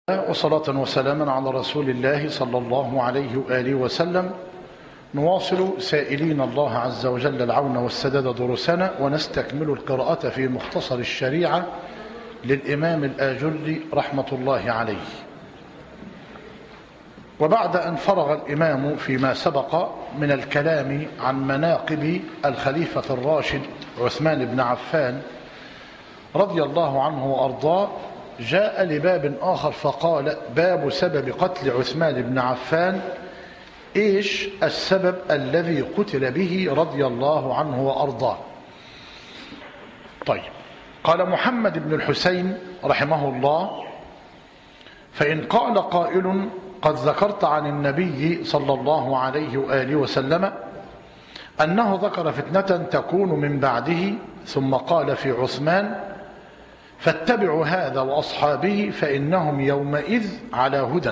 وصلاة وسلاما على رسول الله صلى الله عليه وآله وسلم. نواصل سائلين الله عز وجل العون والسداد دروسنا، ونستكمل القراءة في مختصر الشريعة للإمام الآجري رحمة الله عليه. وبعد أن فرغ الإمام فيما سبق من الكلام عن مناقب الخليفة الراشد عثمان بن عفان رضي الله عنه وأرضاه، جاء لباب آخر فقال: باب سبب قتل عثمان بن عفان. إيش السبب الذي قتل به رضي الله عنه وأرضاه؟ طيب، قال محمد بن الحسين رحمه الله: فإن قال قائل: قد ذكرت عن النبي صلى الله عليه وآله وسلم أنه ذكر فتنة تكون من بعده، ثم قال في عثمان: فاتبعوا هذا وأصحابه فإنهم يومئذ على هدى.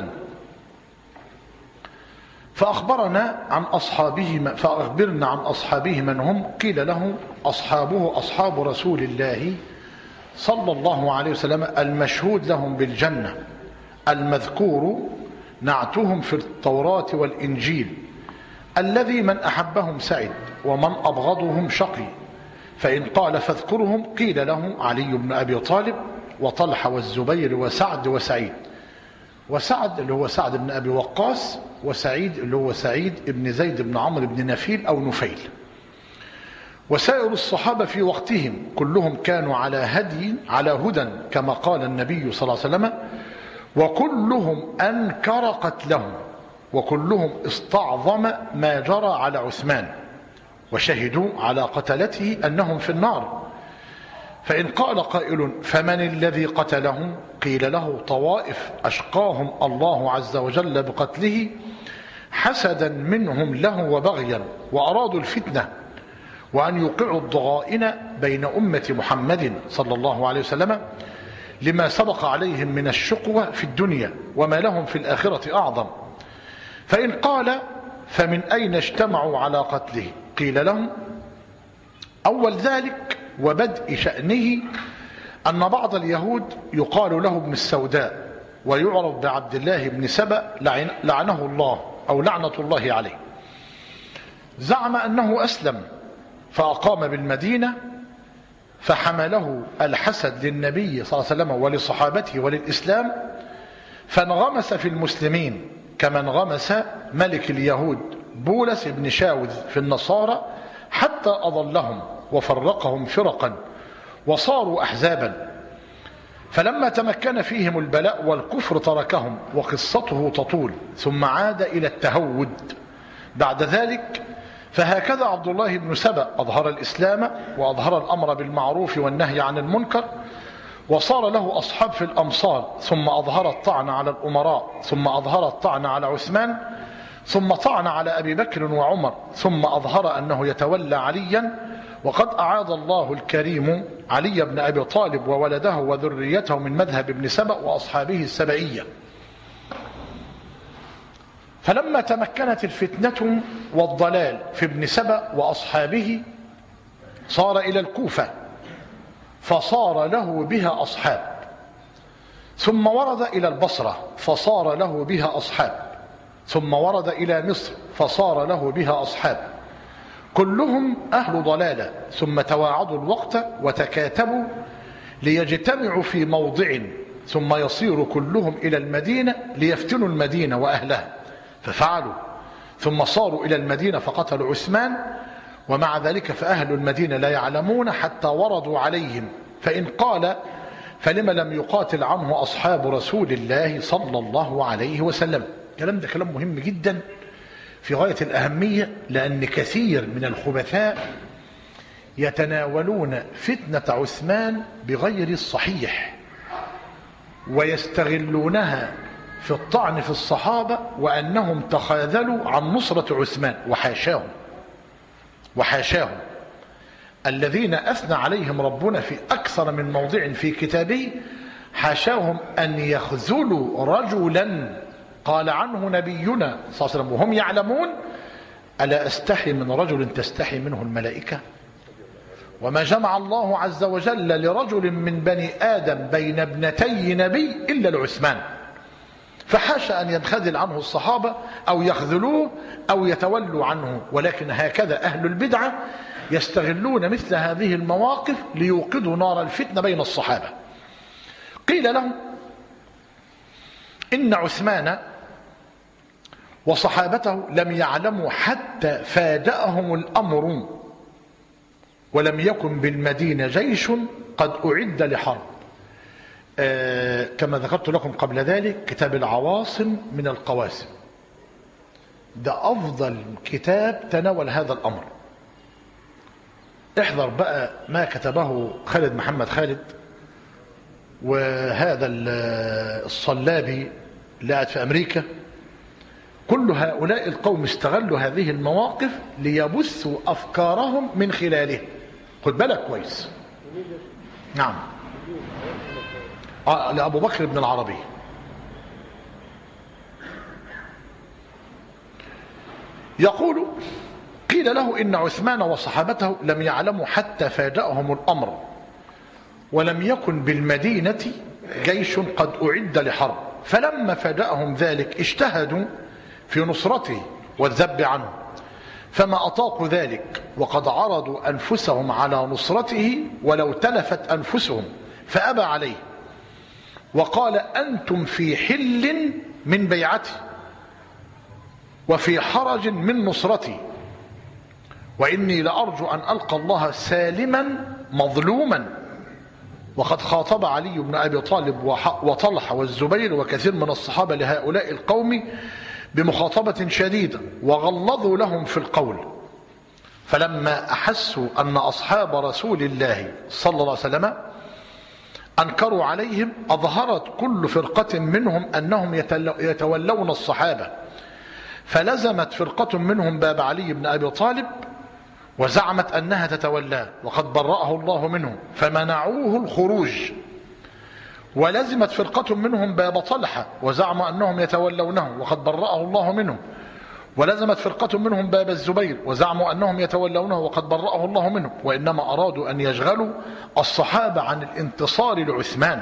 فأخبرنا عن أصحابه من هم؟ قيل له: أصحابه أصحاب رسول الله صلى الله عليه وسلم المشهود لهم بالجنة، المذكور نعتهم في التوراة والإنجيل، الذي من أحبهم سعد ومن أبغضهم شقي. فإن قال فاذكرهم قيل له: علي بن أبي طالب وطلحة والزبير وسعد وسعيد. وسعد اللي هو سعد بن أبي وقاص، وسعيد اللي هو سعيد بن زيد بن عمرو بن نفيل أو نفيل. وسائر الصحابة في وقتهم كلهم كانوا على هدى كما قال النبي صلى الله عليه وسلم، وكلهم أنكر قتلهم، وكلهم استعظم ما جرى على عثمان، وشهدوا على قتلته أنهم في النار. فإن قال قائل: فمن الذي قتلهم؟ قيل له: طوائف أشقاهم الله عز وجل بقتله حسدا منهم له وبغيا، وأرادوا الفتنة وأن يوقعوا الضغائن بين أمة محمد صلى الله عليه وسلم، لما سبق عليهم من الشقوة في الدنيا وما لهم في الآخرة أعظم. فإن قال: فمن أين اجتمعوا على قتله؟ قيل لهم: أول ذلك وبدء شأنه أن بعض اليهود يقال له ابن السوداء، ويعرف بعبد الله بن سبأ لعنه الله أو لعنة الله عليه، زعم أنه أسلم فأقام بالمدينة، فحمله الحسد للنبي صلى الله عليه وسلم ولصحابته وللإسلام، فانغمس في المسلمين كما انغمس ملك اليهود بولس بن شاوذ في النصارى، حتى أضلهم وفرقهم فرقا وصاروا أحزابا. فلما تمكن فيهم البلاء والكفر تركهم، وقصته تطول، ثم عاد إلى التهود بعد ذلك. فهكذا عبد الله بن سبأ أظهر الإسلام وأظهر الأمر بالمعروف والنهي عن المنكر، وصار له أصحاب في الأمصار، ثم أظهر الطعن على الأمراء، ثم أظهر الطعن على عثمان، ثم طعن على أبي بكر وعمر، ثم أظهر أنه يتولى عليا. وقد أعاد الله الكريم علي بن أبي طالب وولده وذريته من مذهب ابن سبأ وأصحابه السبئية. فلما تمكنت الفتنة والضلال في ابن سبأ وأصحابه، صار إلى الكوفة فصار له بها أصحاب، ثم ورد إلى البصرة فصار له بها أصحاب، ثم ورد إلى مصر فصار له بها أصحاب، كلهم أهل ضلالة. ثم تواعدوا الوقت وتكاتبوا ليجتمعوا في موضع، ثم يصير كلهم إلى المدينة ليفتنوا المدينة وأهلها، ففعلوا. ثم صاروا إلى المدينة فقتلوا عثمان، ومع ذلك فأهل المدينة لا يعلمون حتى وردوا عليهم. فإن قال: فلما لم يقاتل عنه أصحاب رسول الله صلى الله عليه وسلم؟ الكلام ده كلام مهم جدا في غاية الأهمية، لأن كثير من الخبثاء يتناولون فتنة عثمان بغير الصحيح، ويستغلونها في الطعن في الصحابة وأنهم تخاذلوا عن نصرة عثمان، وحاشاهم الذين أثنى عليهم ربنا في أكثر من موضع في كتابه، حاشاهم أن يخذلوا رجلا قال عنه نبينا صلى الله عليه وسلم وهم يعلمون: ألا أستحي من رجل تستحي منه الملائكة؟ وما جمع الله عز وجل لرجل من بني آدم بين ابنتي نبي إلا لعثمان. فحاشا أن ينخذل عنه الصحابة أو يخذلوه أو يتولوا عنه، ولكن هكذا أهل البدعة يستغلون مثل هذه المواقف ليوقدوا نار الفتنة بين الصحابة. قيل لهم إن عثمان وصحابته لم يعلموا حتى فاجأهم الأمر ولم يكن بالمدينة جيش قد أعد لحرب. كما ذكرت لكم قبل ذلك كتاب العواصم من القواسم ده أفضل كتاب تناول هذا الأمر. احذر بقى ما كتبه خالد محمد خالد وهذا الصلابي اللي قاعد في أمريكا. كل هؤلاء القوم استغلوا هذه المواقف ليبثوا أفكارهم من خلاله. خد بالك كويس. نعم. لأبو بكر بن العربي. يقول قيل له إن عثمان وصحابته لم يعلموا حتى فاجأهم الأمر ولم يكن بالمدينة جيش قد أعد لحرب، فلما فاجأهم ذلك اجتهدوا في نصرته والذب عنه، فما أطاقوا ذلك وقد عرضوا أنفسهم على نصرته ولو تلفت أنفسهم، فأبى عليه وقال أنتم في حل من بيعتي وفي حرج من نصرتي، وإني لأرجو أن ألقى الله سالما مظلوما. وقد خاطب علي بن أبي طالب وطلحة والزبير وكثير من الصحابة لهؤلاء القوم بمخاطبة شديدة وغلظوا لهم في القول، فلما أحسوا أن أصحاب رسول الله صلى الله عليه وسلم أنكروا عليهم أظهرت كل فرقة منهم أنهم يتولون الصحابة، فلزمت فرقة منهم باب علي بن أبي طالب وزعمت أنها تتولاه وقد برأه الله منهم فمنعوه الخروج، ولزمت فرقة منهم باب طلحة وزعموا أنهم يتولونه وقد برأه الله منهم، ولزمت فرقة منهم باب الزبير وزعموا أنهم يتولونه وقد برأه الله منهم، وإنما أرادوا أن يشغلوا الصحابة عن الانتصار لعثمان،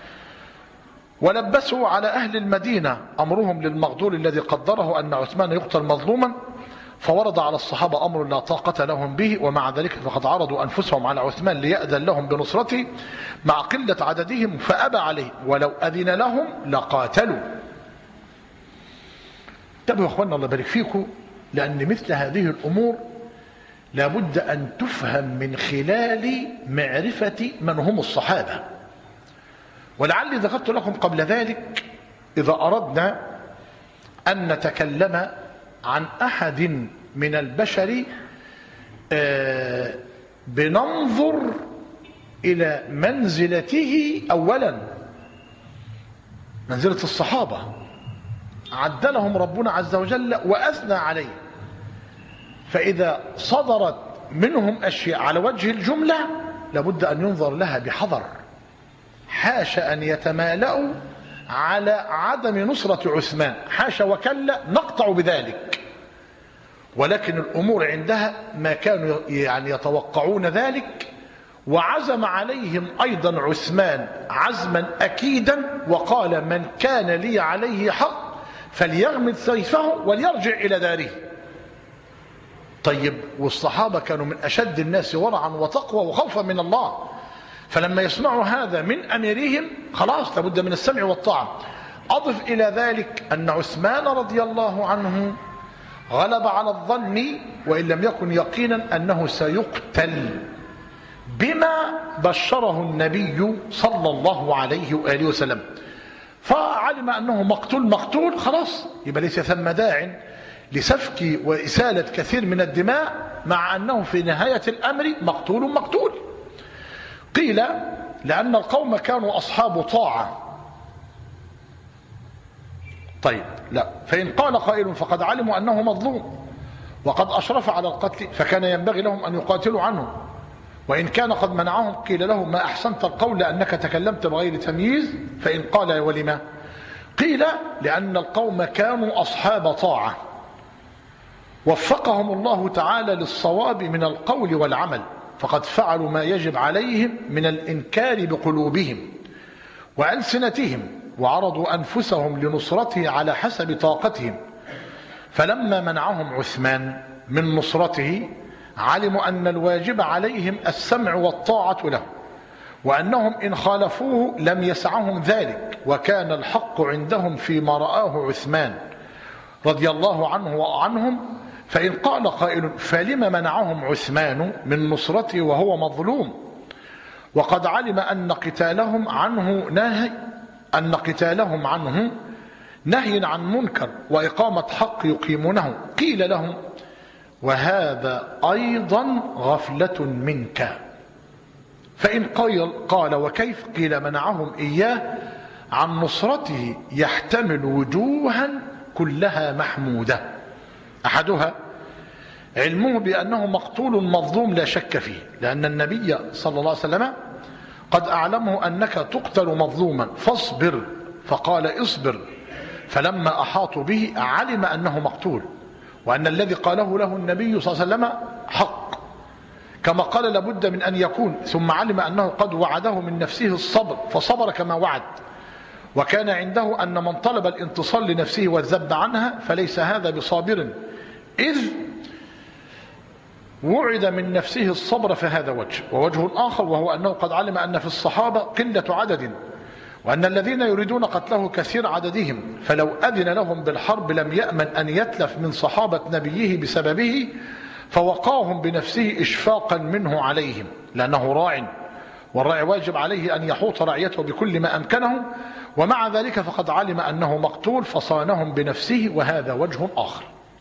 ولبسوا على أهل المدينة أمرهم للمغدور الذي قدره أن عثمان يقتل مظلوما، فورد على الصحابة أمر لا طاقة لهم به، ومع ذلك فقد عرضوا أنفسهم على عثمان ليأذن لهم بنصرته مع قلة عددهم فأبى عليه، ولو أذن لهم لقاتلوا. انتبهوا يا أخوانا الله يبارك فيكم، لأن مثل هذه الأمور لابد أن تفهم من خلال معرفة من هم الصحابة. ولعلي ذكرت لكم قبل ذلك إذا أردنا أن نتكلم عن أحد من البشر بننظر إلى منزلته أولا، منزلة الصحابة عدلهم ربنا عز وجل وأثنى عليه، فإذا صدرت منهم أشياء على وجه الجملة لابد أن ينظر لها بحذر، حاشا أن يتمالأوا على عدم نصرة عثمان، حاشا وكلا نقطع بذلك، ولكن الأمور عندها ما كانوا يعني يتوقعون ذلك، وعزم عليهم أيضا عثمان عزما أكيدا وقال من كان لي عليه حق فليغمد سيفه وليرجع إلى داره. طيب والصحابة كانوا من أشد الناس ورعا وتقوى وخوفا من الله، فلما يسمعوا هذا من أميرهم خلاص لابد من السمع والطاعة. أضف إلى ذلك أن عثمان رضي الله عنه غلب على الظن وإن لم يكن يقينا أنه سيقتل بما بشره النبي صلى الله عليه وآله وسلم، فعلم أنه مقتول خلاص، يبقى ليس ثم داع لسفك وإسالة كثير من الدماء، مع أنه في نهاية الأمر مقتول. قيل لأن القوم كانوا أصحاب طاعة. طيب لا، فإن قال قائل فقد علموا أنه مظلوم وقد أشرف على القتل فكان ينبغي لهم أن يقاتلوا عنه، وإن كان قد منعهم قيل له ما أحسنت القول لأنك تكلمت بغير تمييز، فإن قال ولما؟ قيل لأن القوم كانوا أصحاب طاعة وفقهم الله تعالى للصواب من القول والعمل، فقد فعلوا ما يجب عليهم من الإنكار بقلوبهم وألسنتهم وعرضوا أنفسهم لنصرته على حسب طاقتهم، فلما منعهم عثمان من نصرته علموا أن الواجب عليهم السمع والطاعة له، وأنهم إن خالفوه لم يسعهم ذلك، وكان الحق عندهم فيما رآه عثمان رضي الله عنه وعنهم. فإن قال قائل فلم منعهم عثمان من نصرته وهو مظلوم وقد علم أن قتالهم عنه نهي عن منكر وإقامة حق يقيمونه؟ قيل لهم وهذا أيضا غفلة منك. فإن قال وكيف؟ قيل منعهم إياه عن نصرته يحتمل وجوها كلها محمودة. أحدها علمه بأنه مقتول مظلوم لا شك فيه، لأن النبي صلى الله عليه وسلم قد أعلمه أنك تقتل مظلوما فاصبر، فقال اصبر، فلما أحاطوا به علم أنه مقتول، وأن الذي قاله له النبي صلى الله عليه وسلم حق كما قال لابد من أن يكون، ثم علم أنه قد وعده من نفسه الصبر فصبر كما وعد، وكان عنده أن من طلب الانتصار لنفسه والذب عنها فليس هذا بصابر، إذ وعد من نفسه الصبر، فهذا وجه. ووجه آخر وهو أنه قد علم أن في الصحابة قلة عدد، وأن الذين يريدون قتله كثير عددهم، فلو أذن لهم بالحرب لم يأمن أن يتلف من صحابة نبيه بسببه، فوقاهم بنفسه إشفاقا منه عليهم، لأنه راع، والراعي واجب عليه أن يحوط رعيته بكل ما أمكنه، ومع ذلك فقد علم أنه مقتول فصانهم بنفسه، وهذا وجه آخر.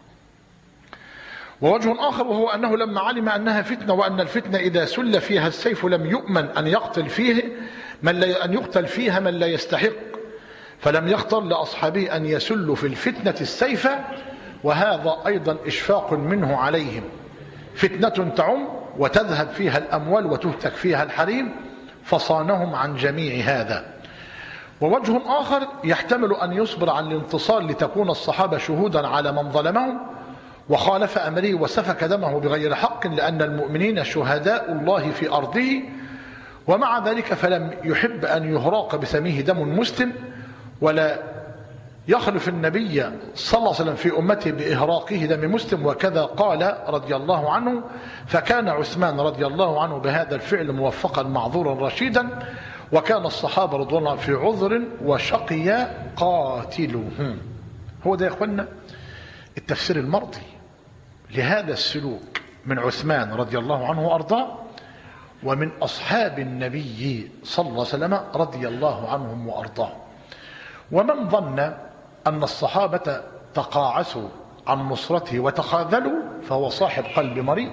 ووجه آخر وهو أنه لما علم أنها فتنة، وأن الفتنة إذا سل فيها السيف لم يؤمن أن يقتل فيها من لا يستحق، فلم يختر لأصحابه أن يسلوا في الفتنة السيف، وهذا أيضا إشفاق منه عليهم. فتنة تعم وتذهب فيها الأموال وتهتك فيها الحريم، فصانهم عن جميع هذا. ووجه آخر يحتمل أن يصبر عن الانتصار لتكون الصحابة شهودا على من ظلمهم وخالف أمره وسفك دمه بغير حق، لأن المؤمنين شهداء الله في أرضه، ومع ذلك فلم يحب أن يهراق بسميه دم مسلم، ولا يخلف النبي صلى الله عليه وسلم في أمته بإهراقه دم مسلم، وكذا قال رضي الله عنه. فكان عثمان رضي الله عنه بهذا الفعل موفقا معذورا رشيدا، وكان الصحابة رضي الله في عذر وشقي قاتلهم. هو ده يا اخوانا التفسير المرضي لهذا السلوك من عثمان رضي الله عنه وأرضاه، ومن أصحاب النبي صلى الله عليه وسلم رضي الله عنهم وأرضاه. ومن ظن أن الصحابة تقاعسوا عن نصرته وتخاذلوا فهو صاحب قلب مريض،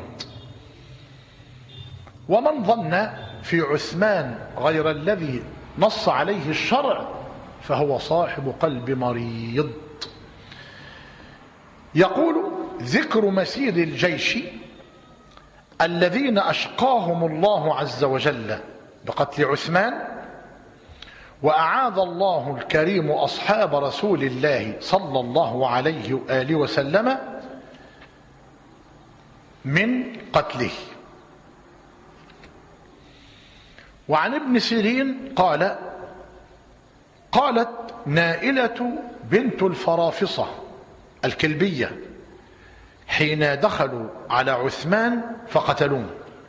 ومن ظن في عثمان غير الذي نص عليه الشرع فهو صاحب قلب مريض. يقول ذكر مسير الجيش الذين أشقاهم الله عز وجل بقتل عثمان، وأعاذ الله الكريم أصحاب رسول الله صلى الله عليه وآله وسلم من قتله. وعن ابن سيرين قالت نائلة بنت الفرافصة الكلبية حين دخلوا على عثمان فقتلوه،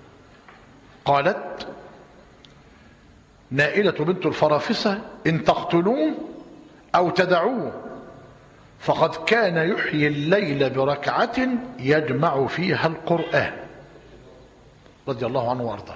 قالت نائلة بنت الفرافصة إن تقتلوه أو تدعوه فقد كان يحيي الليل بركعة يجمع فيها القرآن، رضي الله عنه وارضاه.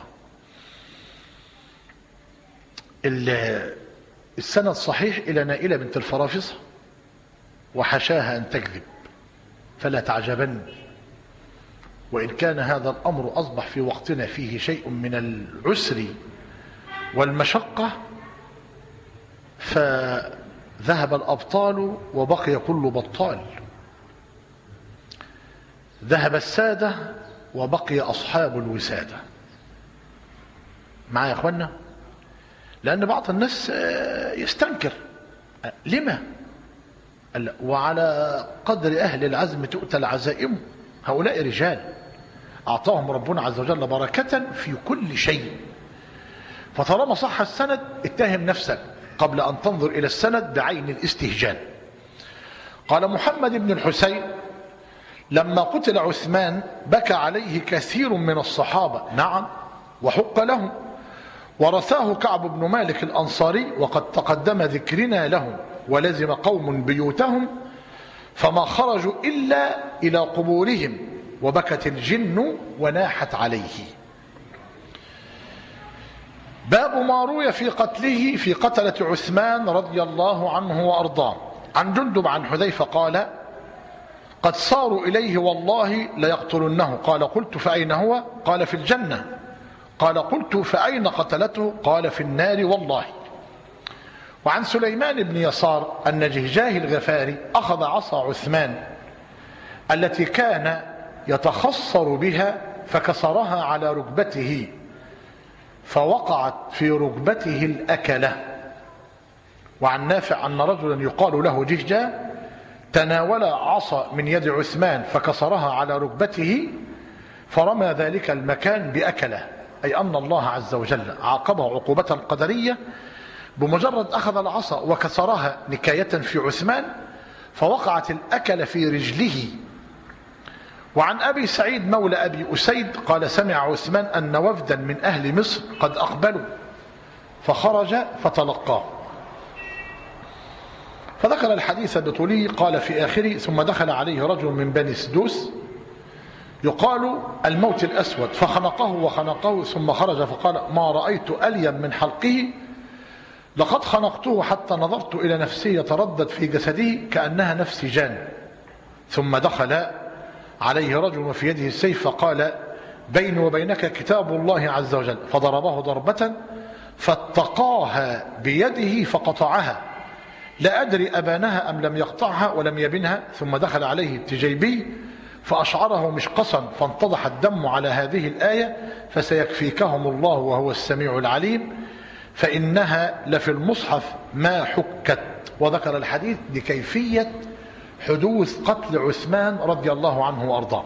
السند صحيح إلى نائلة بنت الفرافصة، وحشاها أن تكذب، فلا تعجبن، وإن كان هذا الأمر أصبح في وقتنا فيه شيء من العسر والمشقة، فذهب الأبطال وبقي كل بطال، ذهب السادة وبقي أصحاب الوسادة. معايا يا أخوانا؟ لأن بعض الناس يستنكر لما؟ وعلى قدر أهل العزم تؤتى العزائم، هؤلاء رجال أعطاهم ربنا عز وجل بركة في كل شيء، فطالما صح السند اتهم نفسك قبل أن تنظر إلى السند بعين الاستهجان. قال محمد بن الحسين: لما قتل عثمان بكى عليه كثير من الصحابة، نعم، وحق لهم، ورثاه كعب بن مالك الأنصاري وقد تقدم ذكرنا لهم، ولزم قوم بيوتهم فما خرجوا إلا إلى قبورهم، وبكت الجن وناحت عليه. باب ما روي في قتله في قتلة عثمان رضي الله عنه وأرضاه. عن جندب عن حذيفة قال: قد صاروا إليه والله ليقتلنه. قال: قلت فأين هو؟ قال: في الجنة. قال: قلت فأين قتلته؟ قال: في النار والله. وعن سليمان بن يسار أن جهجاه الغفاري أخذ عصا عثمان التي كان يتخصر بها فكسرها على ركبته، فوقعت في ركبته الأكلة. وعن نافع أن رجلا يقال له جهجاه تناول عصا من يد عثمان فكسرها على ركبته فرمى ذلك المكان بأكله، أي أن الله عز وجل عاقبه عقوبة قدرية بمجرد أخذ العصا وكسرها نكاية في عثمان فوقعت الأكل في رجله. وعن أبي سعيد مولى أبي أسيد قال: سمع عثمان أن وفدا من أهل مصر قد أقبلوا فخرج فتلقاه، فذكر الحديث بطوله. قال في آخره: ثم دخل عليه رجل من بني سدوس يقال الموت الأسود فخنقه وخنقه، ثم خرج فقال: ما رأيت ألين من حلقه، لقد خنقته حتى نظرت إلى نفسه يتردد في جسده كأنها نفس جان. ثم دخل عليه رجل وفي يده السيف فقال: بيني وبينك كتاب الله عز وجل، فضربه ضربة فاتقاها بيده فقطعها، لا أدري أبانها أم لم يقطعها ولم يبنها. ثم دخل عليه التجيبي فأشعره مشقصا فانتضح الدم على هذه الآية: فسيكفيكهم الله وهو السميع العليم، فإنها لفي المصحف ما حكت. وذكر الحديث لكيفية حدوث قتل عثمان رضي الله عنه وأرضاه.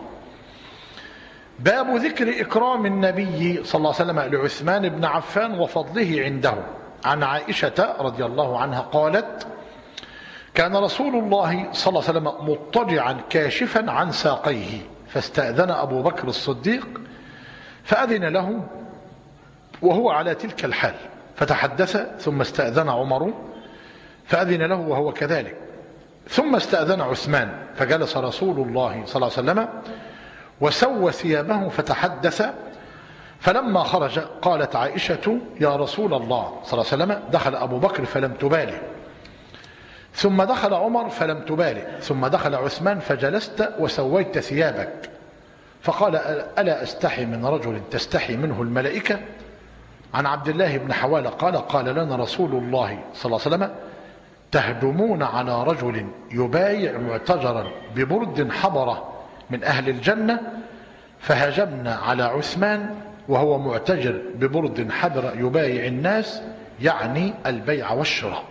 باب ذكر إكرام النبي صلى الله عليه وسلم لعثمان بن عفان وفضله عنده. عن عائشة رضي الله عنها قالت: كان رسول الله صلى الله عليه وسلم مضطجعا كاشفا عن ساقيه، فاستأذن أبو بكر الصديق فأذن له وهو على تلك الحال، فتحدث، ثم استأذن عمر فأذن له وهو كذلك، ثم استأذن عثمان، فجلس رسول الله صلى الله عليه وسلم وسوى ثيابه فتحدث. فلما خرج قالت عائشة: يا رسول الله صلى الله عليه وسلم دخل أبو بكر فلم تبالي، ثم دخل عمر فلم تبالي، ثم دخل عثمان فجلست وسويت ثيابك. فقال: ألا أستحي من رجل تستحي منه الملائكة؟ عن عبد الله بن حوالة قال لنا رسول الله صلى الله عليه وسلم: تهدمون على رجل يبايع معتجرا ببرد حبرة من أهل الجنة، فهجمنا على عثمان وهو معتجر ببرد حبر يبايع الناس، يعني البيع والشراء.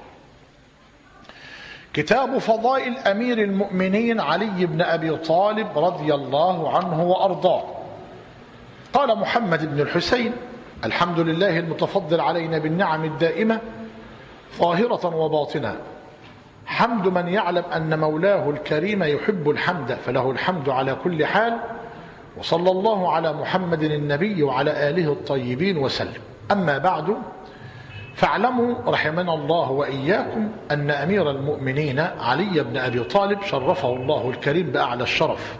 كتاب فضائل أمير المؤمنين علي بن أبي طالب رضي الله عنه وأرضاه. قال محمد بن الحسين: الحمد لله المتفضل علينا بالنعم الدائمة ظاهرة وباطنة، حمد من يعلم أن مولاه الكريم يحب الحمد، فله الحمد على كل حال. وصلى الله على محمد النبي وعلى آله الطيبين وسلم. أما بعد، فاعلموا رحمنا الله وإياكم أن أمير المؤمنين علي بن أبي طالب شرفه الله الكريم بأعلى الشرف،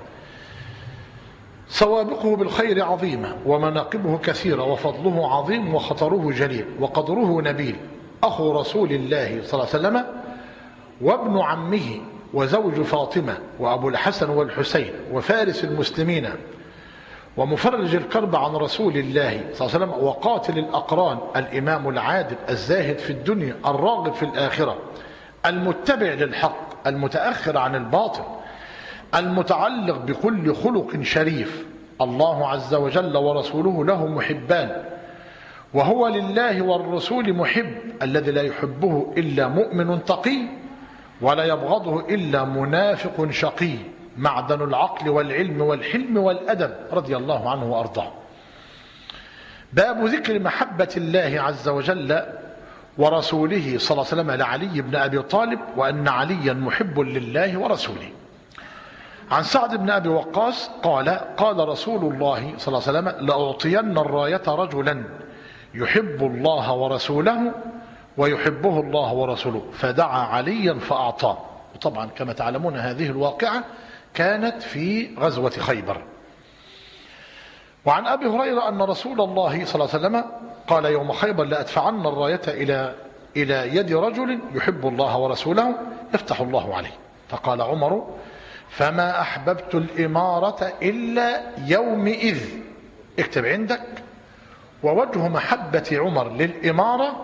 سوابقه بالخير عظيمة ومناقبه كثيرة وفضله عظيم وخطره جليل وقدره نبيل، أخو رسول الله صلى الله عليه وسلم وابن عمه وزوج فاطمة وأبو الحسن والحسين وفارس المسلمين ومفرج الكرب عن رسول الله صلى الله عليه وسلم وقاتل الأقران، الإمام العادل الزاهد في الدنيا الراغب في الآخرة، المتبع للحق المتأخر عن الباطل، المتعلق بكل خلق شريف. الله عز وجل ورسوله له محبان، وهو لله والرسول محب، الذي لا يحبه إلا مؤمن تقي ولا يبغضه إلا منافق شقي، معدن العقل والعلم والحلم والأدب رضي الله عنه وأرضاه. باب ذكر محبة الله عز وجل ورسوله صلى الله عليه وسلم لعلي بن أبي طالب وأن عليا محب لله ورسوله. عن سعد بن أبي وقاص قال قال رسول الله صلى الله عليه وسلم لأعطين الراية رجلا يحب الله ورسوله ويحبه الله ورسوله، فدعا عليا فأعطاه. وطبعا كما تعلمون هذه الواقعة كانت في غزوة خيبر. وعن أبي هريرة أن رسول الله صلى الله عليه وسلم قال يوم خيبر لأدفعن الراية إلى يد رجل يحب الله ورسوله يفتح الله عليه. فقال عمر فما أحببت الإمارة إلا يومئذ. اكتب عندك: ووجه محبة عمر للإمارة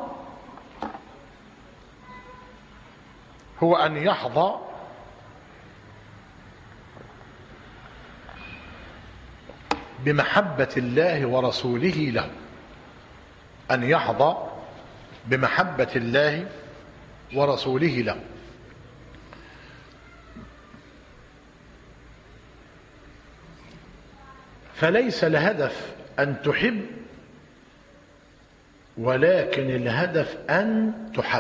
هو أن يحظى بمحبة الله ورسوله له، أن يحظى بمحبة الله ورسوله له. فليس الهدف أن تحب، ولكن الهدف أن تحب.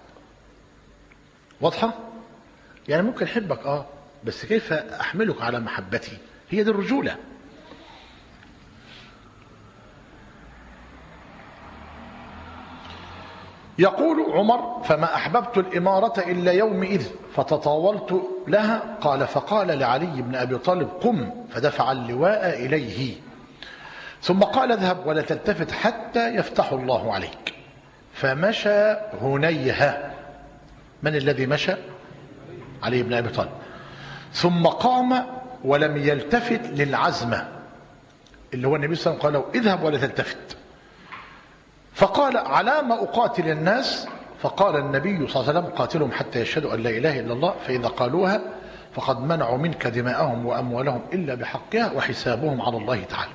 واضحة؟ يعني ممكن أحبك بس كيف أحملك على محبتي؟ هي دي الرجولة. يقول عمر فما أحببت الإمارة إلا يومئذ فتطاولت لها. قال فقال لعلي بن أبي طالب قم، فدفع اللواء إليه ثم قال اذهب ولا تلتفت حتى يفتح الله عليك. فمشى هنيهة. من الذي مشى؟ علي بن أبي طالب. ثم قام ولم يلتفت للعزمة اللي هو النبي صلى الله عليه وسلم قال اذهب ولا تلتفت. فقال على ما أقاتل الناس؟ فقال النبي صلى الله عليه وسلم قاتلهم حتى يشهدوا أن لا إله إلا الله، فإذا قالوها فقد منعوا منك دماءهم وأموالهم إلا بحقها وحسابهم على الله تعالى.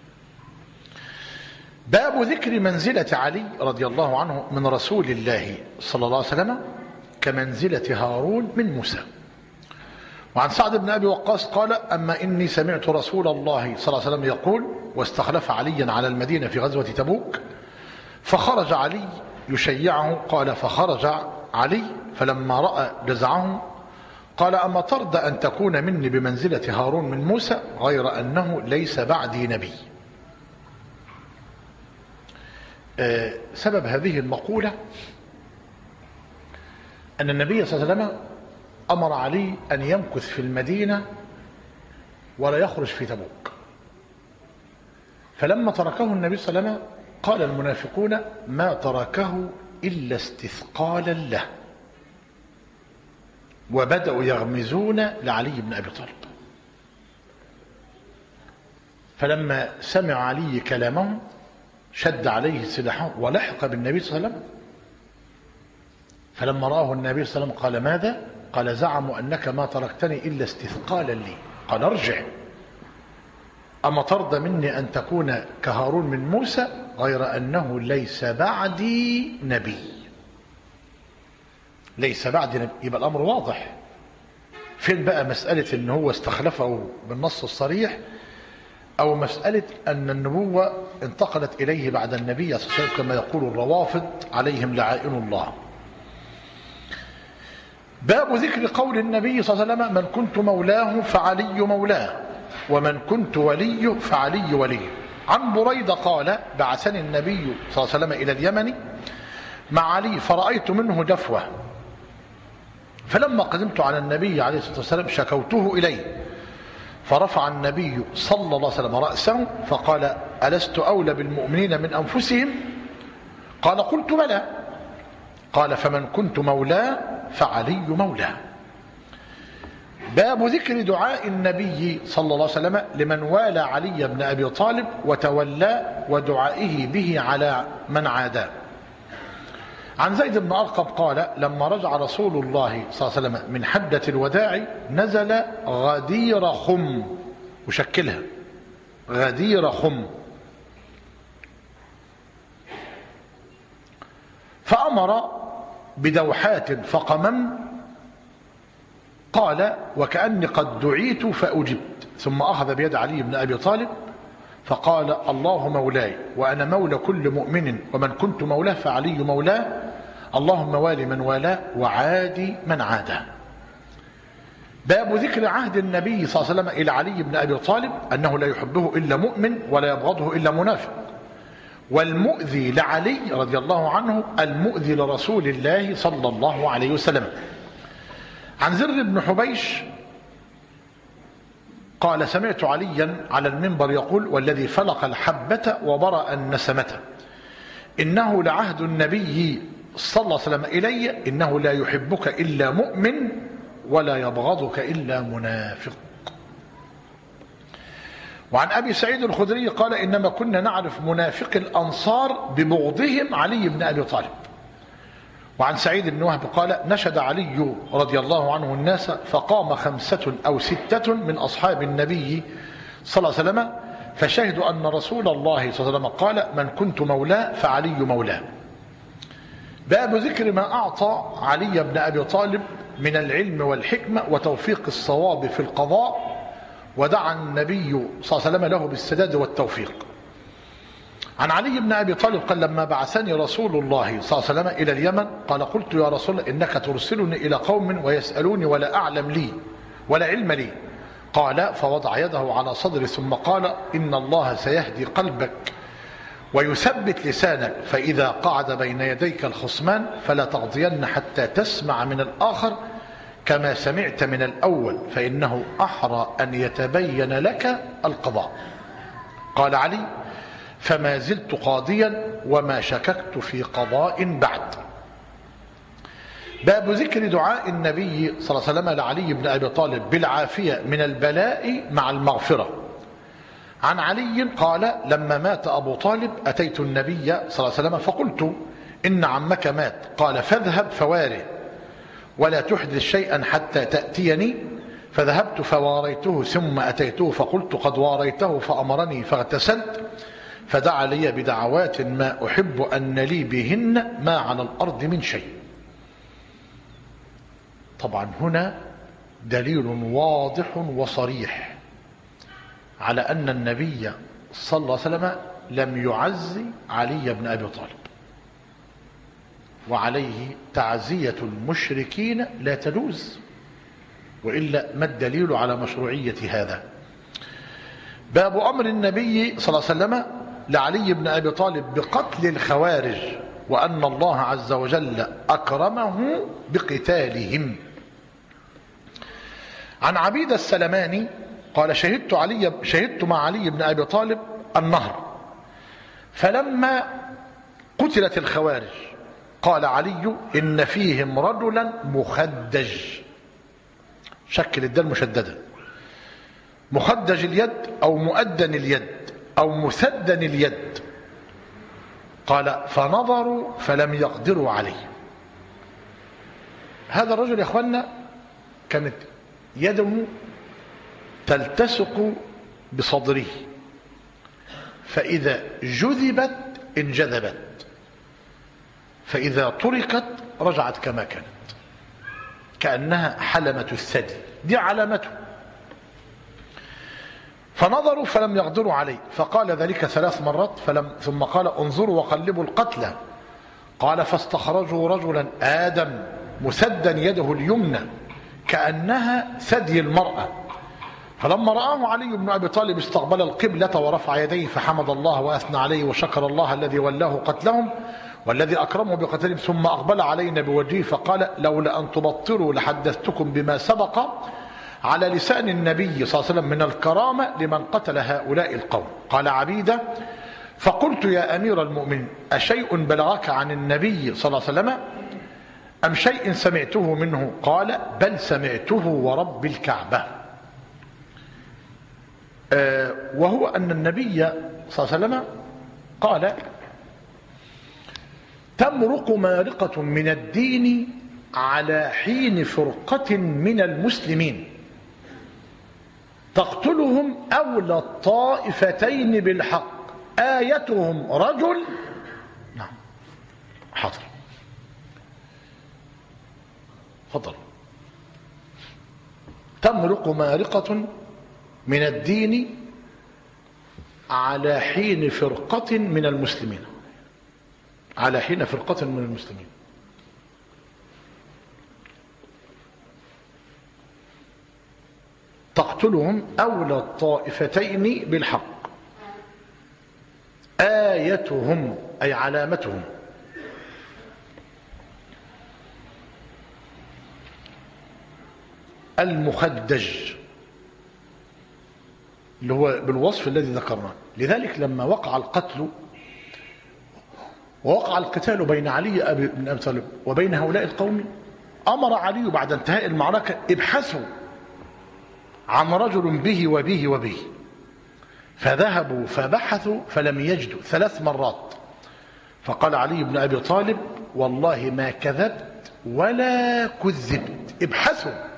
باب ذكر منزلة علي رضي الله عنه من رسول الله صلى الله عليه وسلم كمنزلة هارون من موسى. وعن سعد بن أبي وقاص قال أما إني سمعت رسول الله صلى الله عليه وسلم يقول واستخلف عليا على المدينة في غزوة تبوك فخرج علي يشيعه. قال فخرج علي فلما رأى جزعه قال أما ترضى أن تكون مني بمنزلة هارون من موسى غير أنه ليس بعدي نبي. سبب هذه المقولة أن النبي صلى الله عليه وسلم أمر علي أن يمكث في المدينة ولا يخرج في تبوك. فلما تركه النبي صلى الله عليه وسلم قال المنافقون ما تركه إلا استثقالا له، وبدأوا يغمزون لعلي بن أبي طالب. فلما سمع علي كلامهم شد عليه سلاحه ولحق بالنبي صلى الله عليه وسلم. فلما رآه النبي صلى الله عليه وسلم قال ماذا؟ قال زعموا أنك ما تركتني إلا استثقالا لي. قال ارجع، أما ترضى مني أن تكون كهارون من موسى غير أنه ليس بعدي نبي. ليس بعدي نبي. يبقى الأمر واضح. فين بقى مسألة أنه هو استخلفه بالنص الصريح، أو مسألة أن النبوة انتقلت إليه بعد النبي صلى الله عليه وسلم كما يقول الروافض عليهم لعائن الله. باب ذكر قول النبي صلى الله عليه وسلم من كنت مولاه فعلي مولاه ومن كنت وليه فعلي وليه. عن بريدة قال بعثني النبي صلى الله عليه وسلم إلى اليمن مع علي فرأيت منه جفوة، فلما قدمت على النبي عليه الصلاة والسلام شكوته إليه، فرفع النبي صلى الله عليه وسلم رأسه فقال ألست أولى بالمؤمنين من أنفسهم؟ قال قلت بلى. قال فمن كنت مولاه فعلي مولاه. باب ذكر دعاء النبي صلى الله عليه وسلم لمن والى علي بن أبي طالب وتولاه ودعائه به على من عاداه. عن زيد بن أرقم قال لما رجع رسول الله صلى الله عليه وسلم من حجة الوداع نزل غدير خم، وشكلها غدير خم، فأمر بدوحات فقمم. قال وكأني قد دعيت فأجبت، ثم أخذ بيد علي بن أبي طالب فقال الله مولاي وأنا مولى كل مؤمن ومن كنت مولاه فعلي مولاه. اللهم وال من والاه وعادي من عاداه. باب ذكر عهد النبي صلى الله عليه وسلم إلى علي بن أبي طالب أنه لا يحبه إلا مؤمن ولا يبغضه إلا منافق، والمؤذي لعلي رضي الله عنه المؤذي لرسول الله صلى الله عليه وسلم. عن زر بن حبيش قال سمعت عليا على المنبر يقول والذي فلق الحبة وبرأ النسمة إنه لعهد النبي صلى الله عليه وسلم إلي إنه لا يحبك إلا مؤمن ولا يبغضك إلا منافق. وعن أبي سعيد الخدري قال إنما كنا نعرف منافق الأنصار ببغضهم علي بن أبي طالب. وعن سعيد بن وهب قال نشد علي رضي الله عنه الناس فقام 5 أو 6 من أصحاب النبي صلى الله عليه وسلم فشهدوا أن رسول الله صلى الله عليه وسلم قال من كنت مولاه فعلي مولاه. باب ذكر ما أعطى علي بن أبي طالب من العلم والحكمة وتوفيق الصواب في القضاء، ودعا النبي صلى الله عليه وسلم له بالسداد والتوفيق. عن علي بن أبي طالب قال لما بعثني رسول الله صلى الله عليه وسلم إلى اليمن قال قلت يا رسول الله إنك ترسلني إلى قوم ويسألوني ولا أعلم لي ولا علم لي. قال فوضع يده على صدري ثم قال إن الله سيهدي قلبك ويثبت لسانك فإذا قعد بين يديك الخصمان فلا تقضين حتى تسمع من الآخر كما سمعت من الأول فإنه أحرى أن يتبين لك القضاء. قال علي فما زلت قاضيا وما شككت في قضاء بعد. باب ذكر دعاء النبي صلى الله عليه وسلم لعلي بن أبي طالب بالعافية من البلاء مع المغفرة. عن علي قال لما مات أبو طالب أتيت النبي صلى الله عليه وسلم فقلت إن عمك مات قال فاذهب فواره ولا تحدث شيئا حتى تأتيني. فذهبت فواريته ثم أتيته فقلت قد واريته فأمرني فاغتسلت فدعا لي بدعوات ما أحب أن لي بهن ما على الأرض من شيء. طبعا هنا دليل واضح وصريح على أن النبي صلى الله عليه وسلم لم يعزي علي بن أبي طالب، وعليه تعزية المشركين لا تجوز، وإلا ما الدليل على مشروعية هذا؟ باب أمر النبي صلى الله عليه وسلم لعلي بن أبي طالب بقتل الخوارج وأن الله عز وجل أكرمه بقتالهم. عن عبيد السلماني قال شهدت مع علي بن أبي طالب النهر فلما قتلت الخوارج قال علي إن فيهم رجلا مخدج، شكل الدال مشددا، مخدج اليد أو مؤدن اليد أو مسدن اليد. قال فنظروا فلم يقدروا عليه. هذا الرجل يا اخوانا كانت يده تلتصق بصدره، فإذا جذبت انجذبت، فإذا طرقت رجعت كما كانت، كأنها حلمة الثدي، دي علامته. فنظروا فلم يقدروا عليه فقال ذلك 3 مرات ثم قال انظروا وقلبوا القتلى. قال فاستخرجوا رجلا آدم مسدا يده اليمنى كأنها ثدي المرأة. فلما رآه علي بن أبي طالب استقبل القبلة ورفع يديه فحمد الله وأثنى عليه وشكر الله الذي ولاه قتلهم والذي أكرمه بقتلهم، ثم أقبل علينا بوجهه فقال لولا أن تبطروا لحدثتكم بما سبق على لسان النبي صلى الله عليه وسلم من الكرامة لمن قتل هؤلاء القوم. قال عبيدة فقلت يا أمير المؤمنين أشيء بلغك عن النبي صلى الله عليه وسلم أم شيء سمعته منه؟ قال بل سمعته ورب الكعبة. وهو أن النبي صلى الله عليه وسلم قال تمرق مارقة من الدين على حين فرقة من المسلمين تقتلهم أولى الطائفتين بالحق آيتهم رجل. نعم حاضر فضل. تمرق مارقة من الدين على حين فرقة من المسلمين، على حين فرقة من المسلمين. تقتلهم أولى الطائفتين بالحق. آيتهم أي علامتهم. المخدج اللي هو بالوصف الذي ذكرناه. لذلك لما وقع القتل ووقع القتال بين علي بن أبي طالب وبين هؤلاء القوم، أمر علي بعد انتهاء المعركة ابحثوا عن رجل به وبه وبه، فذهبوا فبحثوا فلم يجدوا 3 مرات. فقال علي بن أبي طالب والله ما كذبت ولا كذبت، ابحثوا.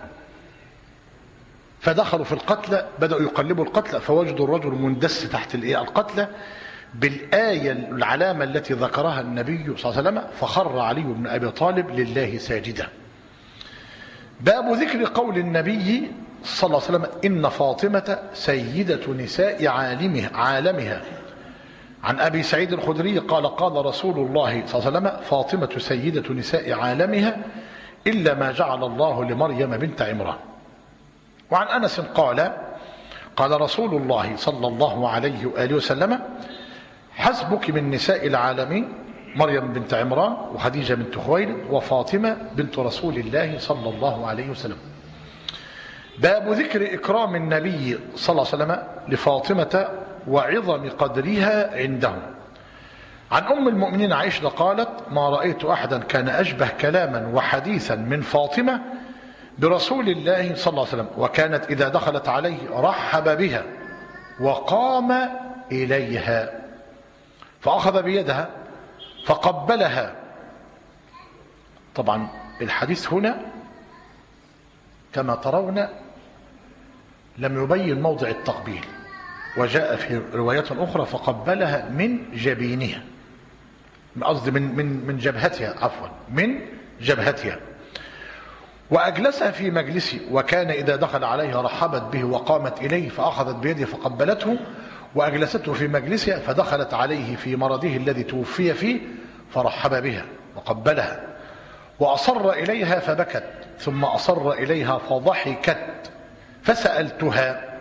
فدخلوا في القتلى، بدأوا يقلبوا القتلى فوجدوا الرجل مندس تحت القتلى بالآية العلامة التي ذكرها النبي صلى الله عليه وسلم، فخر علي بن أبي طالب لله ساجدا. باب ذكر قول النبي صلى الله عليه وسلم إن فاطمة سيدة نساء عالمها. عن أبي سعيد الخدري قال قال رسول الله صلى الله عليه وسلم فاطمة سيدة نساء عالمها إلا ما جعل الله لمريم بنت عمران. وعن أنس قال قال رسول الله صلى الله عليه وآله وسلم حسبك من نساء العالمين مريم بنت عمران وخديجة بنت خويلد وفاطمة بنت رسول الله صلى الله عليه وسلم. باب ذكر إكرام النبي صلى الله عليه وسلم لفاطمة وعظم قدرها عنده. عن أم المؤمنين عائشة قالت ما رأيت أحدا كان أشبه كلاما وحديثا من فاطمة برسول الله صلى الله عليه وسلم، وكانت إذا دخلت عليه رحب بها وقام إليها فأخذ بيدها فقبلها. طبعا الحديث هنا كما ترون لم يبين موضع التقبيل، وجاء في رواية أخرى فقبلها من جبينها، قصدي من جبهتها، عفوا من جبهتها، وأجلسها في مجلسه، وكان إذا دخل عليها رحبت به وقامت إليه فأخذت بيده فقبلته، وأجلسته في مجلسها فدخلت عليه في مرضه الذي توفي فيه فرحب بها وقبلها، وأصر إليها فبكت، ثم أصر إليها فضحكت، فسألتها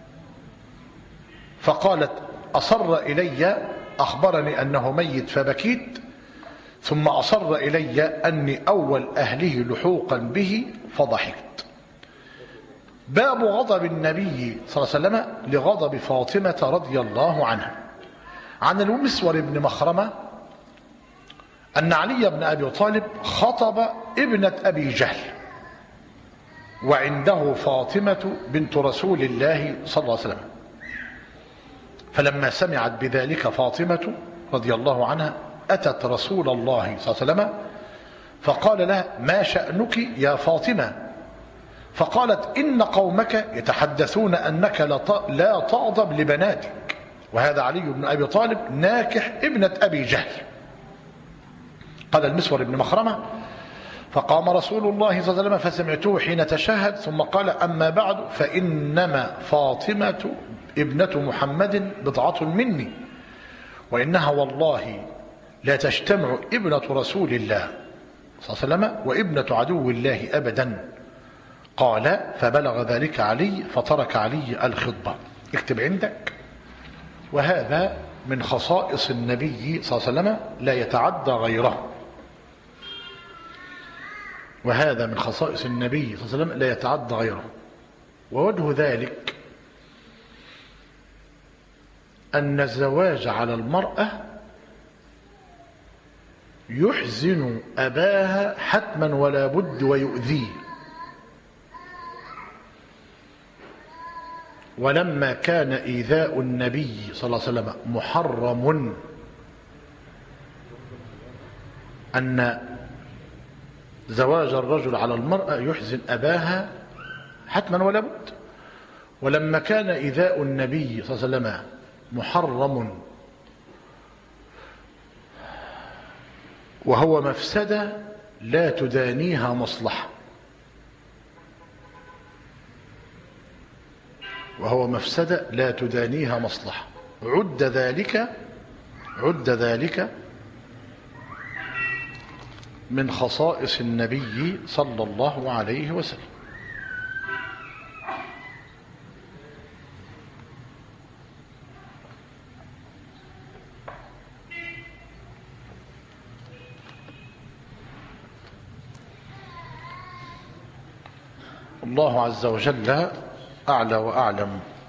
فقالت أصر إلي أخبرني أنه ميت فبكيت، ثم أصر إلي أني أول أهله لحوقا به فضحكت. باب غضب النبي صلى الله عليه وسلم لغضب فاطمة رضي الله عنها. عن المسور بن مخرمة أن علي بن أبي طالب خطب ابنة أبي جهل وعنده فاطمة بنت رسول الله صلى الله عليه وسلم، فلما سمعت بذلك فاطمة رضي الله عنها أتت رسول الله صلى الله عليه وسلم فقال لها ما شأنك يا فاطمة؟ فقالت إن قومك يتحدثون أنك لا تغضب لبناتك، وهذا علي بن أبي طالب ناكح ابنة أبي جهل. قال المسور بن مخرمة فقام رسول الله صلى الله عليه وسلم فسمعته حين تشهد ثم قال أما بعد فإنما فاطمة ابنة محمد بضعة مني، وإنها والله لا تجتمع ابنة رسول الله صلى الله عليه وسلم وابنة عدو الله أبدا. قال فبلغ ذلك علي فترك علي الخطبة. اكتب عندك وهذا من خصائص النبي صلى الله عليه وسلم لا يتعدى غيره، وهذا من خصائص النبي صلى الله عليه وسلم لا يتعدى غيره. ووجه ذلك أن الزواج على المرأة يحزن أباها حتما ولا بد ويؤذيه، ولما كان إيذاء النبي صلى الله عليه وسلم محرم أن زواج الرجل على المرأة يحزن أباها حتما ولا بد، ولما كان إيذاء النبي صلى الله عليه وسلم محرم وهو مفسدة لا تدانيها مصلحة، وهو مفسدة لا تدانيها مصلحة، عد ذلك من خصائص النبي صلى الله عليه وسلم. الله عز وجل أعلى وأعلم.